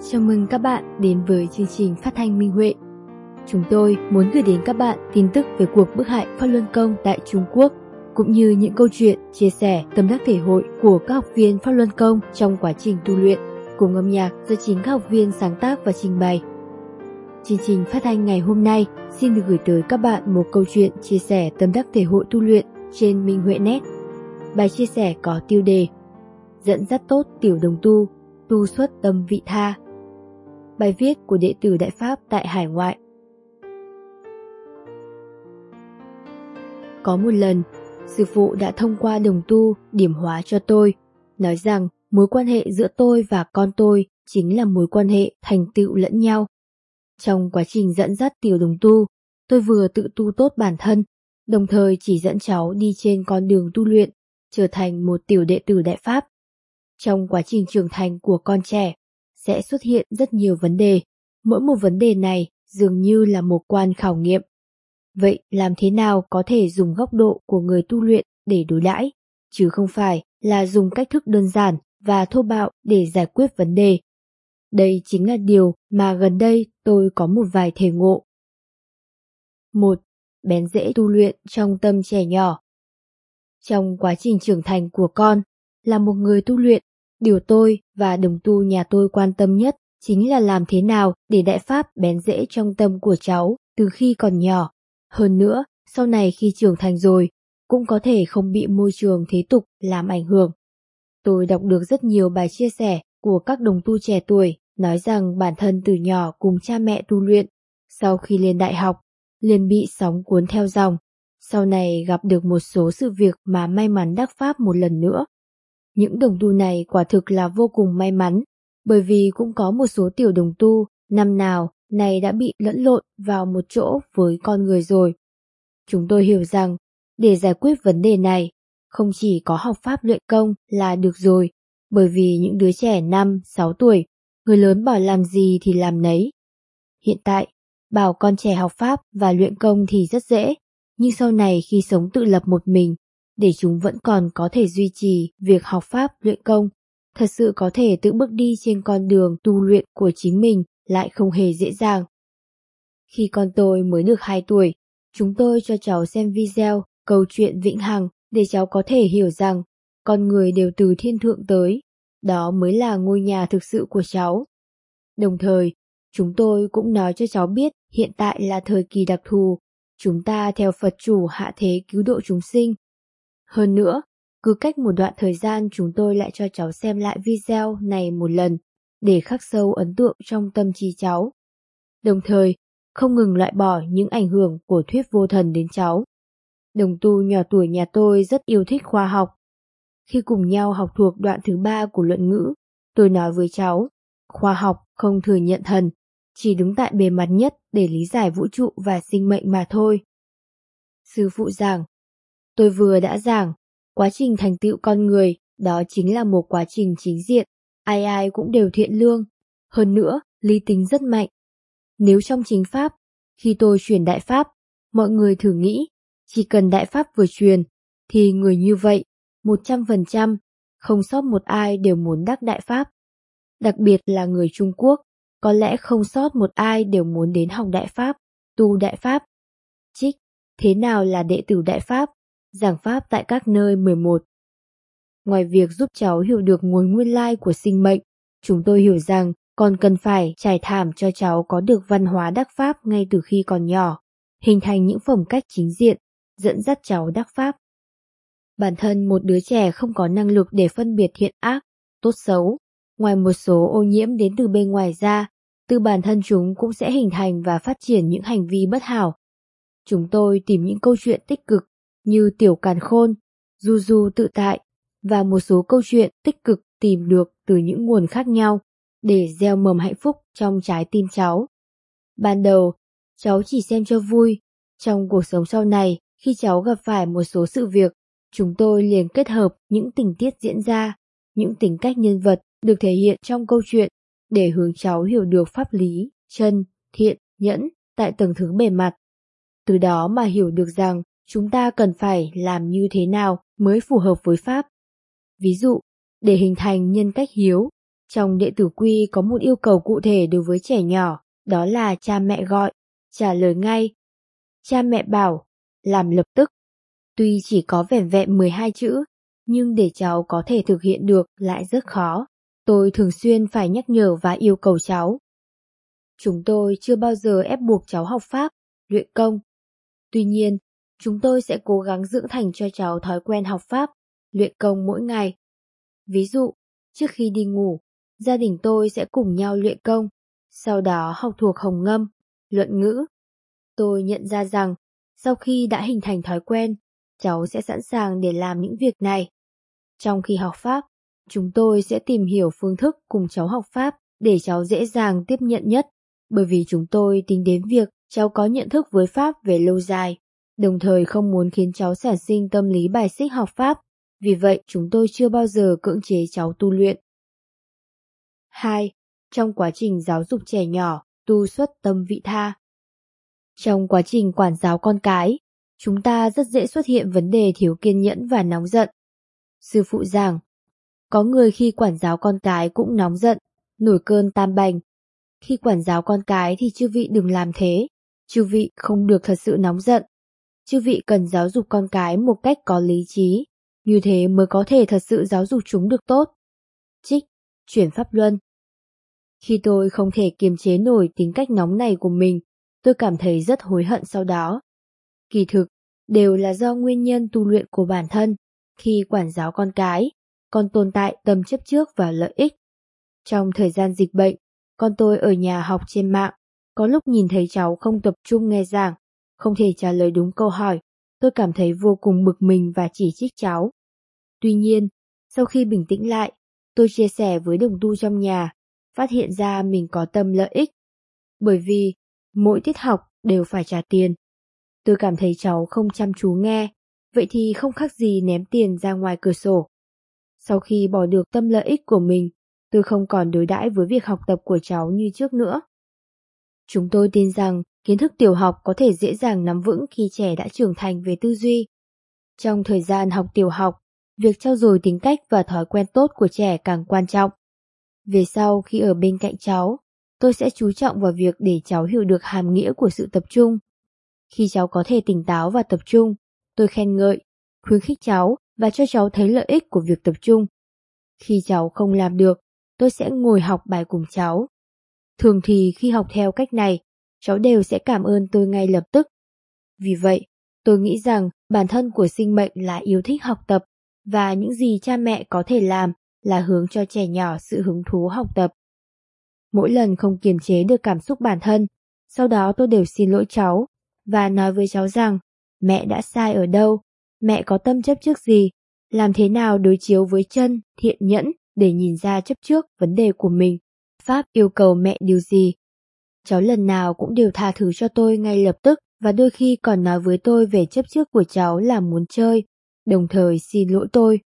Chào mừng các bạn đến với chương trình phát thanh Minh Huệ. Chúng tôi muốn gửi đến các bạn tin tức về cuộc bức hại Pháp Luân Công tại Trung Quốc, cũng như những câu chuyện chia sẻ tâm đắc thể hội của các học viên Pháp Luân Công trong quá trình tu luyện, cùng âm nhạc do chính các học viên sáng tác và trình bày. Chương trình phát thanh ngày hôm nay xin được gửi tới các bạn một câu chuyện chia sẻ tâm đắc thể hội tu luyện trên Minh Huệ Net. Bài chia sẻ có tiêu đề Dẫn dắt tốt tiểu đồng tu, tu xuất tâm vị tha. Bài viết của đệ tử Đại Pháp tại hải ngoại. Có một lần, sư phụ đã thông qua đồng tu điểm hóa cho tôi, nói rằng mối quan hệ giữa tôi và con tôi chính là mối quan hệ thành tựu lẫn nhau. Trong quá trình dẫn dắt tiểu đồng tu, tôi vừa tự tu tốt bản thân, đồng thời chỉ dẫn cháu đi trên con đường tu luyện, trở thành một tiểu đệ tử Đại Pháp. Trong quá trình trưởng thành của con trẻ, sẽ xuất hiện rất nhiều vấn đề. Mỗi một vấn đề này dường như là một quan khảo nghiệm. Vậy làm thế nào có thể dùng góc độ của người tu luyện để đối đãi, chứ không phải là dùng cách thức đơn giản và thô bạo để giải quyết vấn đề? Đây chính là điều mà gần đây tôi có một vài thể ngộ. 1. Bén rễ tu luyện trong tâm trẻ nhỏ. Trong quá trình trưởng thành của con, là một người tu luyện, điều tôi và đồng tu nhà tôi quan tâm nhất chính là làm thế nào để Đại Pháp bén rễ trong tâm của cháu từ khi còn nhỏ. Hơn nữa, sau này khi trưởng thành rồi, cũng có thể không bị môi trường thế tục làm ảnh hưởng. Tôi đọc được rất nhiều bài chia sẻ của các đồng tu trẻ tuổi nói rằng bản thân từ nhỏ cùng cha mẹ tu luyện, sau khi lên đại học, liền bị sóng cuốn theo dòng. Sau này gặp được một số sự việc mà may mắn đắc Pháp một lần nữa. Những đồng tu này quả thực là vô cùng may mắn, bởi vì cũng có một số tiểu đồng tu năm nào này đã bị lẫn lộn vào một chỗ với con người rồi. Chúng tôi hiểu rằng, để giải quyết vấn đề này, không chỉ có học Pháp luyện công là được rồi, bởi vì những đứa trẻ 5-6 tuổi, người lớn bảo làm gì thì làm nấy. Hiện tại, bảo con trẻ học Pháp và luyện công thì rất dễ, nhưng sau này khi sống tự lập một mình, để chúng vẫn còn có thể duy trì việc học Pháp luyện công, thật sự có thể tự bước đi trên con đường tu luyện của chính mình lại không hề dễ dàng. Khi con tôi mới được 2 tuổi, chúng tôi cho cháu xem video câu chuyện vĩnh hằng để cháu có thể hiểu rằng con người đều từ thiên thượng tới, đó mới là ngôi nhà thực sự của cháu. Đồng thời, chúng tôi cũng nói cho cháu biết hiện tại là thời kỳ đặc thù, chúng ta theo Phật chủ hạ thế cứu độ chúng sinh. Hơn nữa, cứ cách một đoạn thời gian chúng tôi lại cho cháu xem lại video này một lần để khắc sâu ấn tượng trong tâm trí cháu. Đồng thời, không ngừng loại bỏ những ảnh hưởng của thuyết vô thần đến cháu. Đồng tu nhỏ tuổi nhà tôi rất yêu thích khoa học. Khi cùng nhau học thuộc đoạn thứ 3 của luận ngữ, tôi nói với cháu, khoa học không thừa nhận thần, chỉ đứng tại bề mặt nhất để lý giải vũ trụ và sinh mệnh mà thôi. Sư phụ giảng, tôi vừa đã giảng, quá trình thành tựu con người, đó chính là một quá trình chính diện, ai ai cũng đều thiện lương, hơn nữa, lý tính rất mạnh. Nếu trong chính Pháp, khi tôi truyền Đại Pháp, mọi người thử nghĩ, chỉ cần Đại Pháp vừa truyền, thì người như vậy, 100%, không sót một ai đều muốn đắc Đại Pháp. Đặc biệt là người Trung Quốc, có lẽ không sót một ai đều muốn đến học Đại Pháp, tu Đại Pháp. Trích, thế nào là đệ tử Đại Pháp? Giảng Pháp tại các nơi 11. Ngoài việc giúp cháu hiểu được nguồn nguyên lai của sinh mệnh, chúng tôi hiểu rằng còn cần phải trải thảm cho cháu có được văn hóa đắc Pháp ngay từ khi còn nhỏ, hình thành những phẩm cách chính diện, dẫn dắt cháu đắc Pháp. Bản thân một đứa trẻ không có năng lực để phân biệt thiện ác, tốt xấu, ngoài một số ô nhiễm đến từ bên ngoài ra, từ bản thân chúng cũng sẽ hình thành và phát triển những hành vi bất hảo. Chúng tôi tìm những câu chuyện tích cực như Tiểu Càn Khôn, Du Du Tự Tại và một số câu chuyện tích cực tìm được từ những nguồn khác nhau để gieo mầm hạnh phúc trong trái tim cháu. Ban đầu, cháu chỉ xem cho vui. Trong cuộc sống sau này, khi cháu gặp phải một số sự việc, chúng tôi liền kết hợp những tình tiết diễn ra, những tính cách nhân vật được thể hiện trong câu chuyện để hướng cháu hiểu được pháp lý, chân, thiện, nhẫn tại tầng thứ bề mặt. Từ đó mà hiểu được rằng chúng ta cần phải làm như thế nào mới phù hợp với Pháp. Ví dụ, để hình thành nhân cách hiếu, Trong đệ tử quy có một yêu cầu cụ thể đối với trẻ nhỏ, đó là cha mẹ gọi, trả lời ngay. Cha mẹ bảo, làm lập tức. Tuy chỉ có vẻn vẹn 12 chữ, nhưng để cháu có thể thực hiện được lại rất khó. Tôi thường xuyên phải nhắc nhở và yêu cầu cháu. Chúng tôi chưa bao giờ ép buộc cháu học pháp, luyện công. Tuy nhiên, chúng tôi sẽ cố gắng dưỡng thành cho cháu thói quen học pháp, luyện công mỗi ngày. Ví dụ, trước khi đi ngủ, gia đình tôi sẽ cùng nhau luyện công, sau đó học thuộc hồng ngâm, luận ngữ. Tôi nhận ra rằng, sau khi đã hình thành thói quen, cháu sẽ sẵn sàng để làm những việc này. Trong khi học pháp, chúng tôi sẽ tìm hiểu phương thức cùng cháu học pháp để cháu dễ dàng tiếp nhận nhất, bởi vì chúng tôi tính đến việc cháu có nhận thức với pháp về lâu dài, đồng thời không muốn khiến cháu sản sinh tâm lý bài xích học pháp. Vì vậy, chúng tôi chưa bao giờ cưỡng chế cháu tu luyện. 2. Trong quá trình giáo dục trẻ nhỏ, tu xuất tâm vị tha. Trong quá trình quản giáo con cái, chúng ta rất dễ xuất hiện vấn đề thiếu kiên nhẫn và nóng giận. Sư phụ giảng, có người khi quản giáo con cái cũng nóng giận, nổi cơn tam bành. Khi quản giáo con cái thì chư vị đừng làm thế, chư vị không được thật sự nóng giận. Chư vị cần giáo dục con cái một cách có lý trí, như thế mới có thể thật sự giáo dục chúng được tốt. Trích, chuyển pháp luân. Khi tôi không thể kiềm chế nổi tính cách nóng này của mình, tôi cảm thấy rất hối hận sau đó. Kỳ thực, đều là do nguyên nhân tu luyện của bản thân. Khi quản giáo con cái, con tồn tại tâm chấp trước vào lợi ích. Trong thời gian dịch bệnh, con tôi ở nhà học trên mạng, có lúc nhìn thấy cháu không tập trung nghe giảng, không thể trả lời đúng câu hỏi, tôi cảm thấy vô cùng bực mình và chỉ trích cháu. Tuy nhiên, sau khi bình tĩnh lại, tôi chia sẻ với đồng tu trong nhà, phát hiện ra mình có tâm lợi ích. Bởi vì, mỗi tiết học đều phải trả tiền. Tôi cảm thấy cháu không chăm chú nghe, vậy thì không khác gì ném tiền ra ngoài cửa sổ. Sau khi bỏ được tâm lợi ích của mình, tôi không còn đối đãi với việc học tập của cháu như trước nữa. Chúng tôi tin rằng kiến thức tiểu học có thể dễ dàng nắm vững khi trẻ đã trưởng thành về tư duy. Trong thời gian học tiểu học, việc trau dồi tính cách và thói quen tốt của trẻ càng quan trọng. Về sau khi ở bên cạnh cháu, tôi sẽ chú trọng vào việc để cháu hiểu được hàm nghĩa của sự tập trung. Khi cháu có thể tỉnh táo và tập trung, tôi khen ngợi, khuyến khích cháu và cho cháu thấy lợi ích của việc tập trung. Khi cháu không làm được, tôi sẽ ngồi học bài cùng cháu. Thường thì khi học theo cách này, cháu đều sẽ cảm ơn tôi ngay lập tức. Vì vậy, tôi nghĩ rằng bản thân của sinh mệnh là yêu thích học tập, và những gì cha mẹ có thể làm là hướng cho trẻ nhỏ sự hứng thú học tập. Mỗi lần không kiềm chế được cảm xúc bản thân, sau đó tôi đều xin lỗi cháu và nói với cháu rằng mẹ đã sai ở đâu, mẹ có tâm chấp trước gì, làm thế nào đối chiếu với chân, thiện nhẫn để nhìn ra chấp trước vấn đề của mình. Pháp yêu cầu mẹ điều gì? Cháu lần nào cũng đều tha thứ cho tôi ngay lập tức và đôi khi còn nói với tôi về chấp trước của cháu là muốn chơi, đồng thời xin lỗi tôi.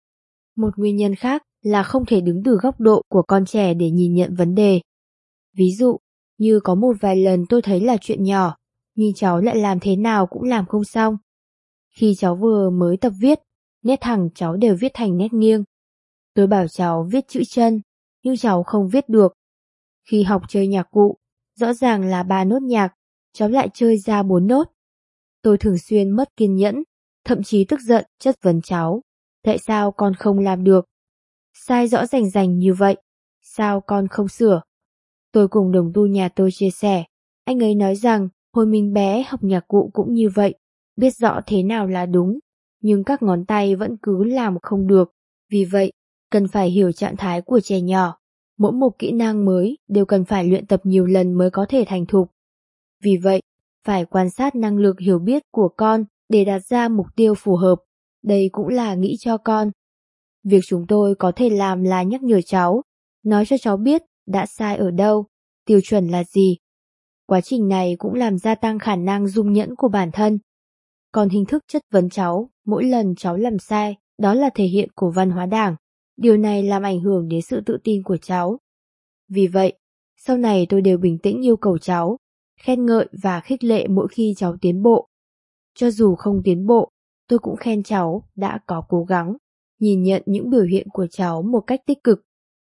Một nguyên nhân khác là không thể đứng từ góc độ của con trẻ để nhìn nhận vấn đề. Ví dụ, như có một vài lần tôi thấy là chuyện nhỏ, nhưng cháu lại làm thế nào cũng làm không xong. Khi cháu vừa mới tập viết, nét thẳng cháu đều viết thành nét nghiêng. Tôi bảo cháu viết chữ chân, nhưng cháu không viết được. Khi học chơi nhạc cụ, rõ ràng là 3 nốt nhạc, cháu lại chơi ra 4 nốt. Tôi thường xuyên mất kiên nhẫn, thậm chí tức giận chất vấn cháu. Tại sao con không làm được? Sai rõ rành rành như vậy, sao con không sửa? Tôi cùng đồng tu nhà tôi chia sẻ, anh ấy nói rằng hồi mình bé học nhạc cụ cũng như vậy, biết rõ thế nào là đúng, nhưng các ngón tay vẫn cứ làm không được. Vì vậy, cần phải hiểu trạng thái của trẻ nhỏ. Mỗi một kỹ năng mới đều cần phải luyện tập nhiều lần mới có thể thành thục. Vì vậy, phải quan sát năng lực hiểu biết của con để đặt ra mục tiêu phù hợp. Đây cũng là nghĩ cho con. Việc chúng tôi có thể làm là nhắc nhở cháu, nói cho cháu biết đã sai ở đâu, tiêu chuẩn là gì. Quá trình này cũng làm gia tăng khả năng dung nhẫn của bản thân. Còn hình thức chất vấn cháu mỗi lần cháu làm sai, đó là thể hiện của văn hóa Đảng. Điều này làm ảnh hưởng đến sự tự tin của cháu. Vì vậy, sau này tôi đều bình tĩnh yêu cầu cháu, khen ngợi và khích lệ mỗi khi cháu tiến bộ. Cho dù không tiến bộ, tôi cũng khen cháu đã có cố gắng, nhìn nhận những biểu hiện của cháu một cách tích cực.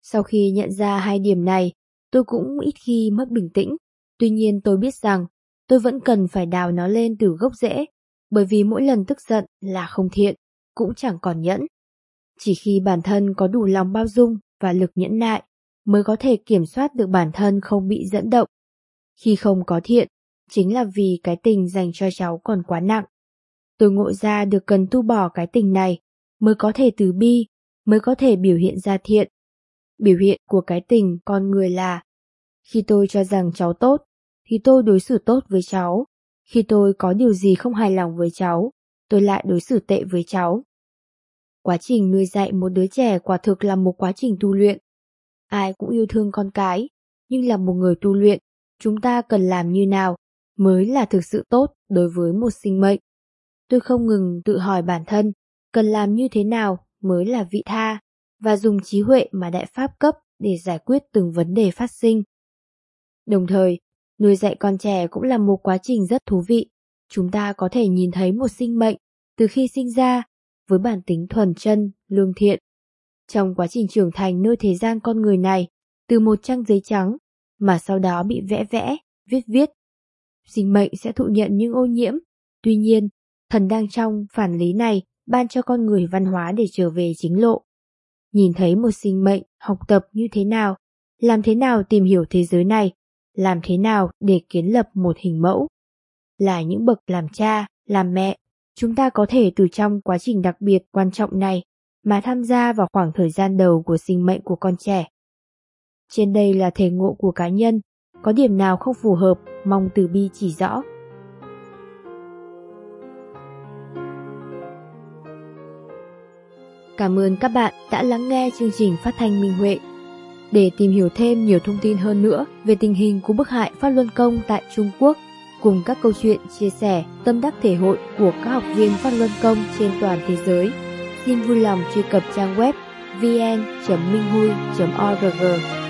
Sau khi nhận ra hai điểm này, tôi cũng ít khi mất bình tĩnh. Tuy nhiên tôi biết rằng tôi vẫn cần phải đào nó lên từ gốc rễ, bởi vì mỗi lần tức giận là không thiện, cũng chẳng còn nhẫn. Chỉ khi bản thân có đủ lòng bao dung và lực nhẫn nại mới có thể kiểm soát được bản thân không bị dẫn động. Khi không có thiện, chính là vì cái tình dành cho cháu còn quá nặng. Tôi ngộ ra được cần tu bỏ cái tình này mới có thể từ bi, mới có thể biểu hiện ra thiện. Biểu hiện của cái tình con người là: khi tôi cho rằng cháu tốt, thì tôi đối xử tốt với cháu. Khi tôi có điều gì không hài lòng với cháu, tôi lại đối xử tệ với cháu. Quá trình nuôi dạy một đứa trẻ quả thực là một quá trình tu luyện. Ai cũng yêu thương con cái, nhưng là một người tu luyện, chúng ta cần làm như nào mới là thực sự tốt đối với một sinh mệnh. Tôi không ngừng tự hỏi bản thân, cần làm như thế nào mới là vị tha, và dùng trí huệ mà Đại Pháp cấp để giải quyết từng vấn đề phát sinh. Đồng thời, nuôi dạy con trẻ cũng là một quá trình rất thú vị. Chúng ta có thể nhìn thấy một sinh mệnh từ khi sinh ra với bản tính thuần chân, lương thiện. Trong quá trình trưởng thành nơi thế gian con người này, từ một trang giấy trắng mà sau đó bị vẽ, viết, sinh mệnh sẽ thụ nhận những ô nhiễm. Tuy nhiên, thần đang trong phản lý này ban cho con người văn hóa để trở về chính lộ. Nhìn thấy một sinh mệnh học tập như thế nào, làm thế nào tìm hiểu thế giới này, làm thế nào để kiến lập một hình mẫu. Là những bậc làm cha, làm mẹ, chúng ta có thể từ trong quá trình đặc biệt quan trọng này mà tham gia vào khoảng thời gian đầu của sinh mệnh của con trẻ. Trên đây là thể ngộ của cá nhân, có điểm nào không phù hợp, mong từ bi chỉ rõ. Cảm ơn các bạn đã lắng nghe chương trình phát thanh Minh Huệ. Để tìm hiểu thêm nhiều thông tin hơn nữa về tình hình của bức hại Pháp Luân Công tại Trung Quốc, cùng các câu chuyện chia sẻ, tâm đắc thể hội của các học viên Pháp Luân Công trên toàn thế giới, xin vui lòng truy cập trang web vn.minhui.org.